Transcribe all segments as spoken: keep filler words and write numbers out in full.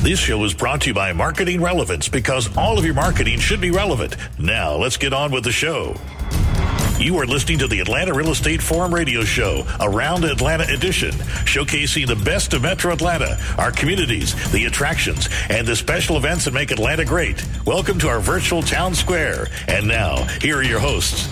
This show is brought to you by Marketing Relevance, because all of your marketing should be relevant. Now, let's get on with the show. You are listening to the Atlanta Real Estate Forum radio show, Around Atlanta Edition, showcasing the best of Metro Atlanta, our communities, the attractions, and the special events that make Atlanta great. Welcome to our virtual town square. And now, here are your hosts.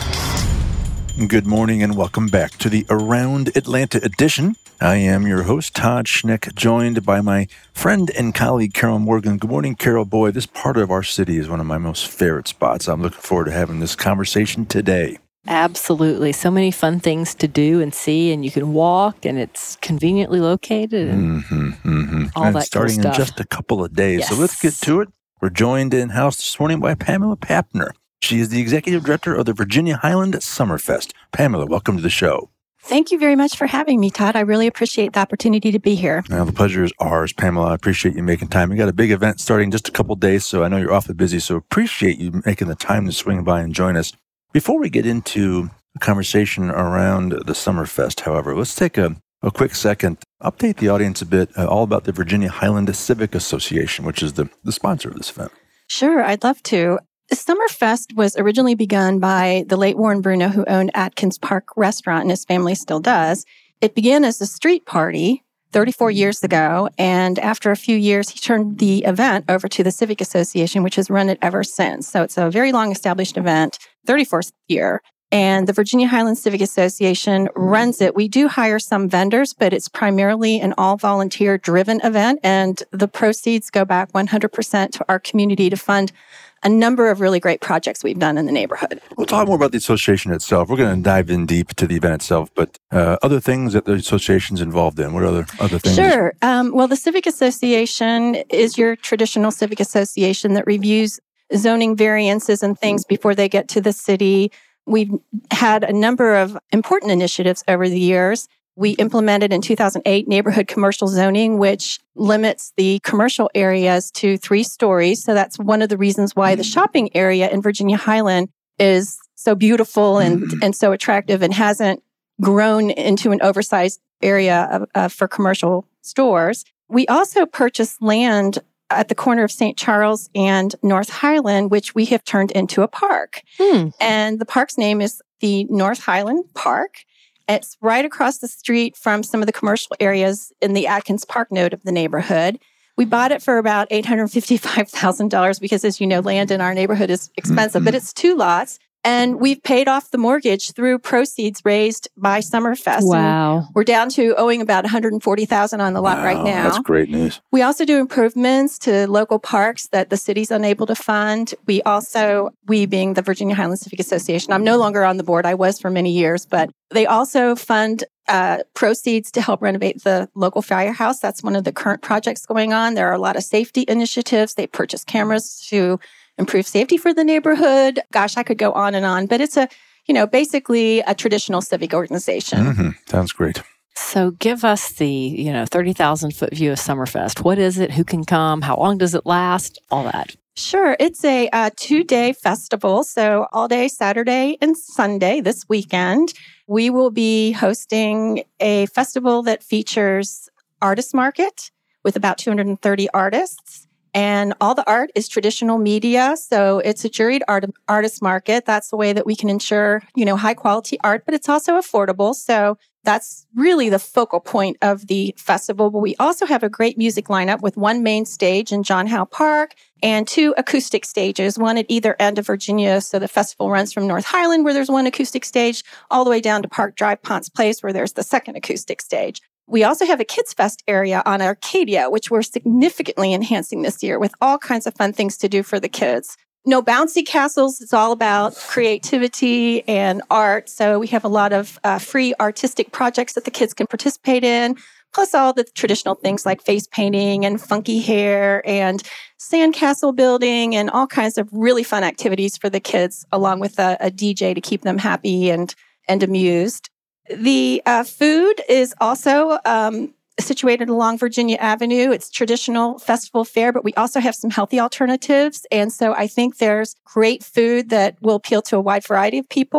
Good morning and welcome back to the Around Atlanta Edition. I am your host, Todd Schnick, joined by my friend and colleague, Carol Morgan. Good morning, Carol. Boy, this part of our city is one of my most favorite spots. I'm looking forward to having this conversation today. Absolutely. So many fun things to do and see, and you can walk, and it's conveniently located, and mm-hmm, mm-hmm. all and that starting cool in stuff. just a couple of days. Yes. So let's get to it. We're joined in-house this morning by Pamela Papner. She is the executive director of the Virginia Highland Summerfest. Pamela, welcome to the show. Thank you very much for having me, Todd. I really appreciate the opportunity to be here. Now, the pleasure is ours, Pamela. I appreciate you making time. You got a big event starting in just a couple of days, so I know you're awfully busy, so appreciate you making the time to swing by and join us. Before we get into a conversation around the Summerfest, however, let's take a, a quick second, update the audience a bit, uh, all about the Virginia Highland Civic Association, which is the, the sponsor of this event. Sure, I'd love to. The Summerfest was originally begun by the late Warren Bruno, who owned Atkins Park Restaurant, and his family still does. It began as a street party thirty-four years ago, and after a few years, he turned the event over to the Civic Association, which has run it ever since. So it's a very long-established event, thirty-fourth year, and the Virginia Highland Civic Association runs it. We do hire some vendors, but it's primarily an all-volunteer-driven event, and the proceeds go back one hundred percent to our community to fund a number of really great projects we've done in the neighborhood. We'll talk more about the association itself. We're going to dive in deep to the event itself, but uh, other things that the association's involved in. What other other things? Sure. Um, well, the Civic Association is your traditional civic association that reviews zoning variances and things before they get to the city. We've had a number of important initiatives over the years. We implemented in two thousand eight neighborhood commercial zoning, which limits the commercial areas to three stories. So that's one of the reasons why the shopping area in Virginia Highland is so beautiful and, mm-hmm. and so attractive and hasn't grown into an oversized area of, uh, for commercial stores. We also purchased land at the corner of Saint Charles and North Highland, which we have turned into a park. Hmm. And the park's name is the North Highland Park. It's right across the street from some of the commercial areas in the Atkins Park node of the neighborhood. We bought it for about eight hundred fifty-five thousand dollars because, as you know, land in our neighborhood is expensive, mm-hmm. but it's two lots. And we've paid off the mortgage through proceeds raised by Summerfest. Wow. And we're down to owing about one hundred forty thousand dollars on the lot wow, right now. That's great news. We also do improvements to local parks that the city's unable to fund. We also, we being the Virginia Highland Civic Association, I'm no longer on the board. I was for many years, but they also fund uh, proceeds to help renovate the local firehouse. That's one of the current projects going on. There are a lot of safety initiatives. They purchase cameras to improve safety for the neighborhood. Gosh, I could go on and on, but it's a, you know, basically a traditional civic organization. Mm-hmm. Sounds great. So give us the, you know, thirty thousand foot view of Summerfest. What is it? Who can come? How long does it last? All that. Sure. It's a uh, two-day festival. So all day Saturday and Sunday this weekend, we will be hosting a festival that features artist market with about two hundred thirty artists. And all the art is traditional media. So it's a juried art, artist market. That's the way that we can ensure, you know, high quality art, but it's also affordable. So that's really the focal point of the festival. But we also have a great music lineup with one main stage in John Howe Park and two acoustic stages, one at either end of Virginia. So the festival runs from North Highland, where there's one acoustic stage, all the way down to Park Drive, Ponce Place, where there's the second acoustic stage. We also have a Kids Fest area on Arcadia, which we're significantly enhancing this year with all kinds of fun things to do for the kids. No bouncy castles. It's all about creativity and art. So we have a lot of uh, free artistic projects that the kids can participate in, plus all the traditional things like face painting and funky hair and sandcastle building and all kinds of really fun activities for the kids, along with a, a D J to keep them happy and, and amused. The uh, food is also um, situated along Virginia Avenue. It's traditional festival fare, but we also have some healthy alternatives. And so I think there's great food that will appeal to a wide variety of people.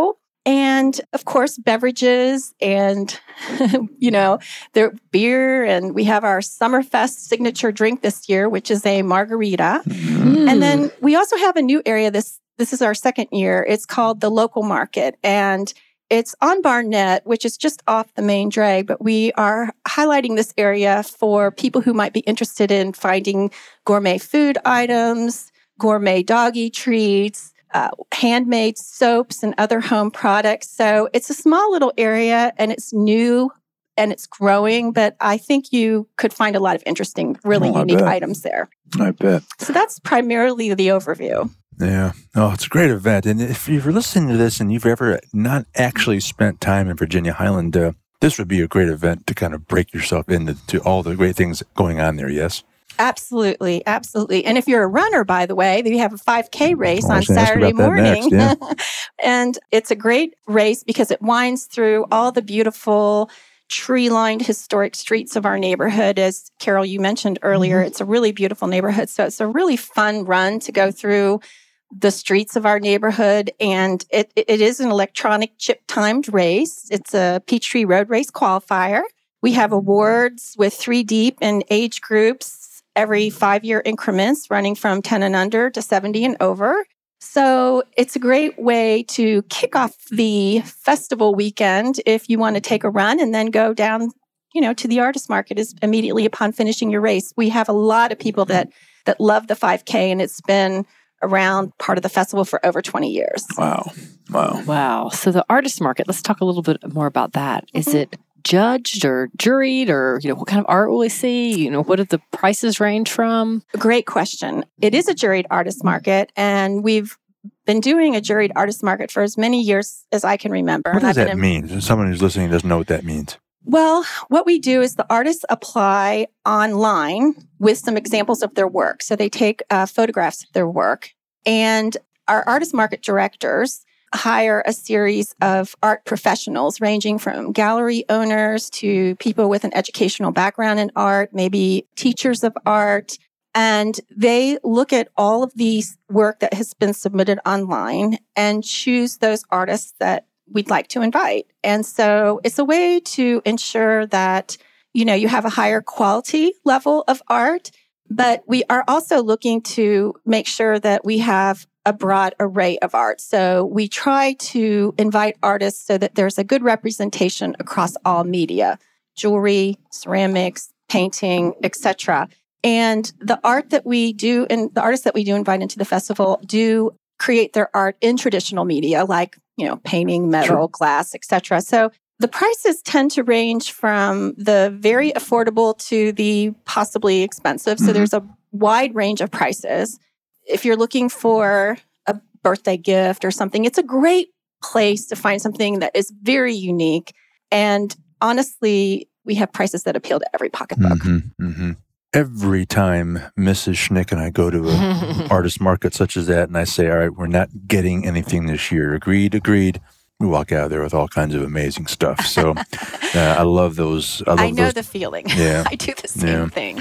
And of course, beverages and, you know, their beer. And we have our Summerfest signature drink this year, which is a margarita. Mm. And then we also have a new area. This, this is our second year. It's called the Local Market. And it's on Barnett, which is just off the main drag. But we are highlighting this area for people who might be interested in finding gourmet food items, gourmet doggy treats, Uh, handmade soaps and other home products. So it's a small little area and it's new and it's growing, but I think you could find a lot of interesting, really oh, unique items there. I bet. So that's primarily the overview. Yeah. Oh, it's a great event. And if you're listening to this and you've ever not actually spent time in Virginia Highland, uh, this would be a great event to kind of break yourself into to all the great things going on there, yes? Absolutely, absolutely. And if you're a runner, by the way, we have a five K race oh, on Saturday morning. Next, yeah. And it's a great race because it winds through all the beautiful tree-lined historic streets of our neighborhood. As Carol, you mentioned earlier, mm-hmm. It's a really beautiful neighborhood. So it's a really fun run to go through the streets of our neighborhood. And it, it is an electronic chip-timed race. It's a Peachtree Road Race qualifier. We have awards with three deep in age groups every five-year increments running from ten and under to seventy and over. So it's a great way to kick off the festival weekend if you want to take a run and then go down, you know, to the artist market is immediately upon finishing your race. We have a lot of people that that love the five K, and it's been around part of the festival for over twenty years. Wow. Wow. Wow. So the artist market, let's talk a little bit more about that. Mm-hmm. Is it judged or juried, or, you know, what kind of art will we see? You know, what do the prices range from? Great question. It is a juried artist market, and we've been doing a juried artist market for as many years as I can remember. What does and that mean? Someone who's listening doesn't know what that means. Well, what we do is the artists apply online with some examples of their work. So they take uh, photographs of their work, and our artist market directors hire a series of art professionals ranging from gallery owners to people with an educational background in art, maybe teachers of art. And they look at all of these work that has been submitted online and choose those artists that we'd like to invite. And so it's a way to ensure that, you know, you have a higher quality level of art, but we are also looking to make sure that we have a broad array of art. So we try to invite artists so that there's a good representation across all media, jewelry, ceramics, painting, et cetera. And the art that we do, and the artists that we do invite into the festival do create their art in traditional media, like, you know, painting, metal, sure. glass, et cetera. So the prices tend to range from the very affordable to the possibly expensive. So mm-hmm. there's a wide range of prices. If you're looking for a birthday gift or something, it's a great place to find something that is very unique. And honestly, we have prices that appeal to every pocketbook. Mm-hmm, mm-hmm. Every time Missus Schnick and I go to an artist market such as that, and I say, all right, we're not getting anything this year. Agreed, agreed. We walk out of there with all kinds of amazing stuff. So uh, I love those. I, love I know those. the feeling. Yeah. I do the same yeah. thing.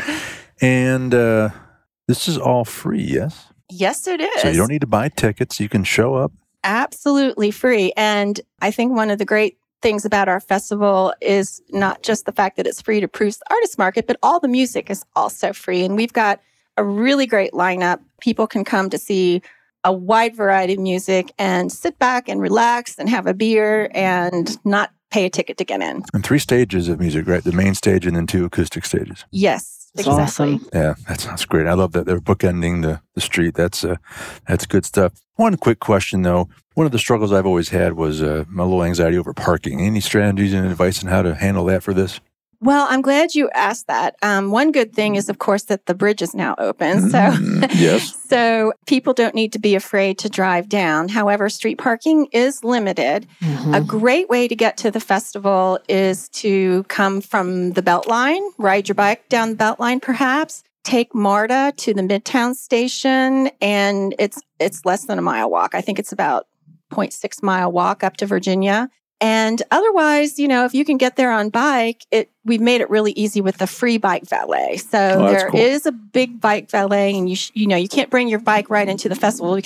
And uh, this is all free, yes? Yes, it is. So you don't need to buy tickets. You can show up. Absolutely free. And I think one of the great things about our festival is not just the fact that it's free to cruise the artist market, but all the music is also free. And we've got a really great lineup. People can come to see a wide variety of music and sit back and relax and have a beer and not pay a ticket to get in. And three stages of music, right? The main stage and then two acoustic stages. Yes. That's exactly. Awesome. Yeah, that sounds great. I love that they're bookending the, the street. That's uh, that's good stuff. One quick question, though. One of the struggles I've always had was uh, my little anxiety over parking. Any strategies and advice on how to handle that for this? Well, I'm glad you asked that. Um, one good thing is, of course, that the bridge is now open. So, mm, yes. so people don't need to be afraid to drive down. However, street parking is limited. Mm-hmm. A great way to get to the festival is to come from the Beltline, ride your bike down the Beltline, perhaps. Take MARTA to the Midtown station, and it's it's less than a mile walk. I think it's about zero point six mile walk up to Virginia. And otherwise, you know, if you can get there on bike, it we've made it really easy with the free bike valet. So oh, there cool. is a big bike valet, and you sh- you know you can't bring your bike right into the festival because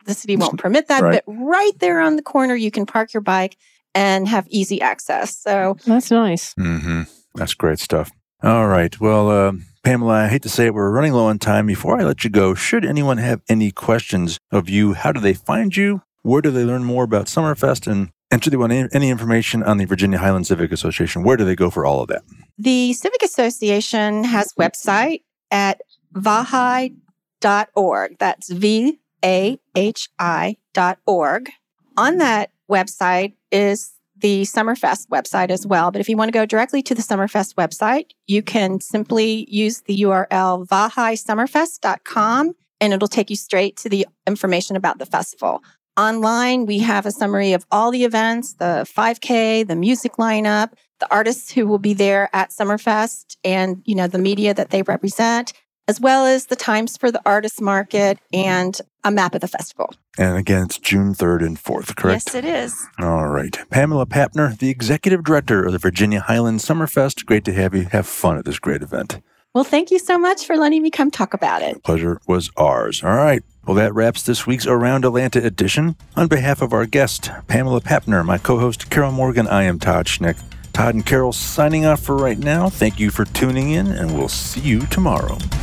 the city won't permit that. Right. But right there on the corner, you can park your bike and have easy access. So That's nice. Mm-hmm. That's great stuff. All right. Well, uh, Pamela, I hate to say it, we're running low on time. Before I let you go, should anyone have any questions of you, how do they find you? Where do they learn more about Summerfest? And, and should they want any, any information on the Virginia Highlands Civic Association? Where do they go for all of that? the Civic Association has a website at vahi dot org. That's V A H I dot org. On that website is the Summerfest website as well. But if you want to go directly to the Summerfest website, you can simply use the U R L vahi summerfest dot com, and it'll take you straight to the information about the festival. Online, we have a summary of all the events, the five K, the music lineup, the artists who will be there at Summerfest, and, you know, the media that they represent, as well as the times for the artist market and a map of the festival. And again, it's June third and fourth, correct? Yes, it is. All right. Pamela Papner, the Executive Director of the Virginia Highlands Summerfest. Great to have you. Have fun at this great event. Well, thank you so much for letting me come talk about it. Pleasure was ours. All right. Well, that wraps this week's Around Atlanta edition. On behalf of our guest, Pamela Papner, my co-host, Carol Morgan, I am Todd Schnick. Todd and Carol signing off for right now. Thank you for tuning in, and we'll see you tomorrow.